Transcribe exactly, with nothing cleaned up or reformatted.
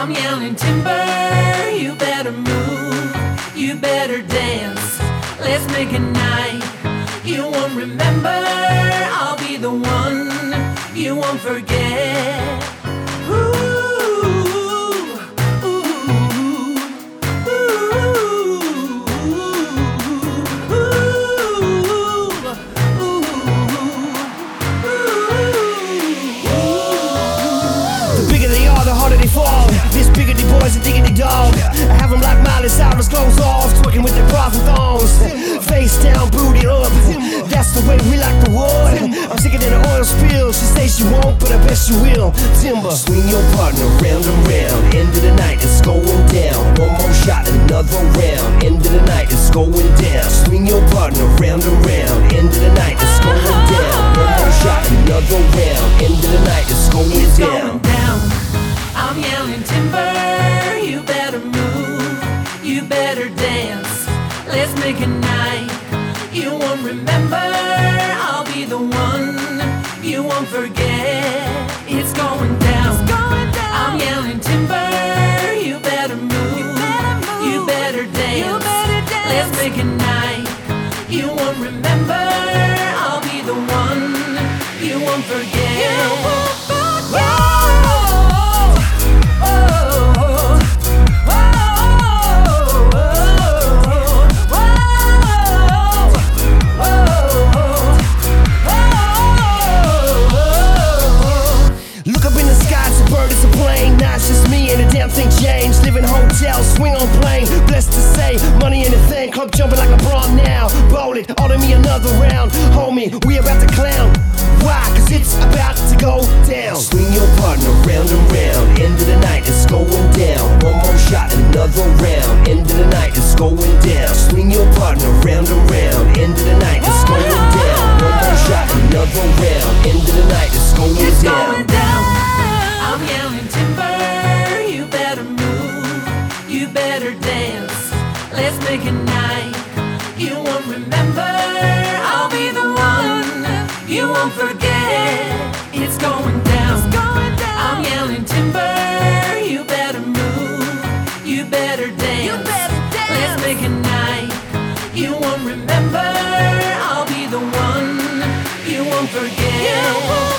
I'm yelling timber, you better move, you better dance. Let's make a night you won't remember. I'll be the one you won't forget. Ooh. The harder they fall, this bigger the boys and diggity dog. I have them like Miley Cyrus, clothes off, twerking with their bras and thongs. Face down, booty up, that's the way we like the wood. I'm sicker than an oil spill, she says she won't, but I bet she will. Timber, swing your partner round and round. End of the night, it's going down. One more shot, another round. End of the night, it's going down. Swing your partner round and round. End of the night, it's going down. One more shot, another round. End of the night, it's going it's down. Going down. I'm yelling timber, you better move, you better dance. Let's make a night you won't remember. I'll be the one you won't forget. It's going down. It's going down. I'm yelling timber, you better move, you better, move. You better dance. You better dance. Let's make a night you won't remember. I'll be the one you won't forget. You won't forget. Changed, live in hotels, swing on plane. Blessed to say, money ain't a thing. Club jumping like a LeBron now. Roll it, order me another round. Homie, we about to clown. Why? Cause it's about to go down. Swing your partner round and round. End of the night, it's going down. One more shot, another round. End of the night, it's going down. Swing your partner round and round. End of the night, it's going down. One more shot, another round. End of the night, it's going it's down. Going down. I'm yelling timber, you better move, you better dance. Let's make a night you won't remember. I'll be the one you won't forget. It's going down. It's going down. I'm yelling timber, you better move, you better dance. You better dance. Let's make a night you won't remember. I'll be the one you won't forget. You won't